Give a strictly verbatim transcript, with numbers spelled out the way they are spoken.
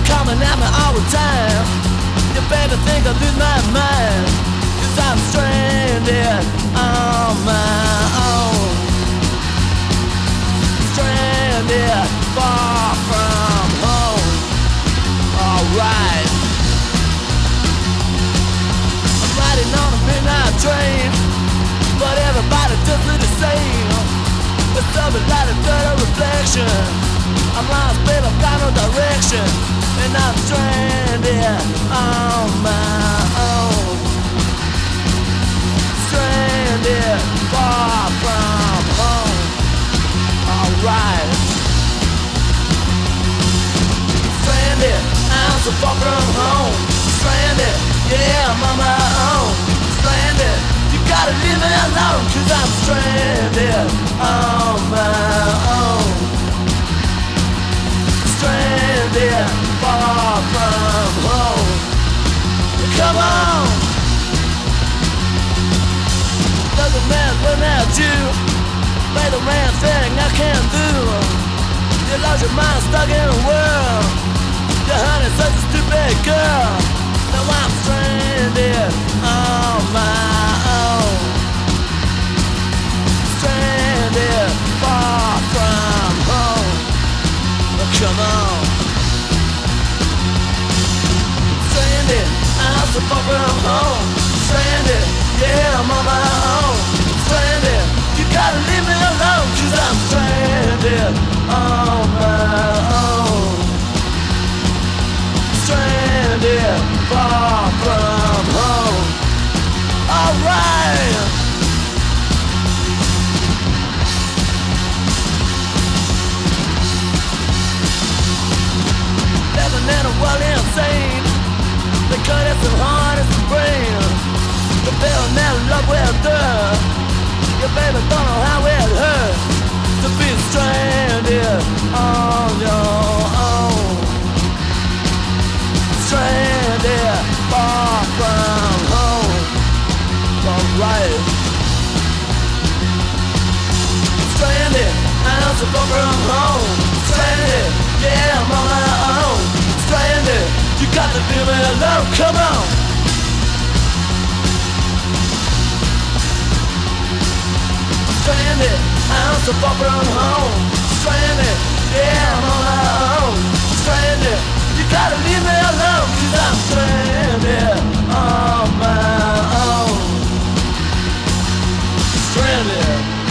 coming at me all the time. You better think I lose my mind, 'cause I'm stranded on my own. Stranded far from home. Alright, I'm riding on a midnight train, but everybody does look the same. It's something like a dirty reflection. I'm lost, but I've got no direction, and I'm stranded on my own. Stranded far from home. Alright. Stranded, I'm so far from home. Stranded, yeah, I'm on my own. Stranded, you gotta leave me alone, 'cause I'm stranded on my own. Stranded far from home. Come on. Doesn't matter when at you. Play the man thing I can't do. You lost your mind stuck in a world. Your honey's such a stupid girl. Now I'm stranded on my own. Stranded far from home. Come on. Stranded, I'm so far from home. Stranded, yeah, I'm on my own. Stranded, you gotta leave me alone, 'cause I'm stranded on my own. Stranded far from home. Alright. Living in a world insane. They cut it so hard as the brain. The bill never love will do. Your baby don't know how it hurts to be stranded on your own. Stranded far from home. Alright. Stranded, I'm so far from home. Stranded, yeah, I'm on my own. Stranded, you got to leave me alone, come on. Stranded, I'm so far from home. Stranded, yeah, I'm on my own. Stranded, you gotta leave me alone, 'cause I'm stranded on my own. Stranded.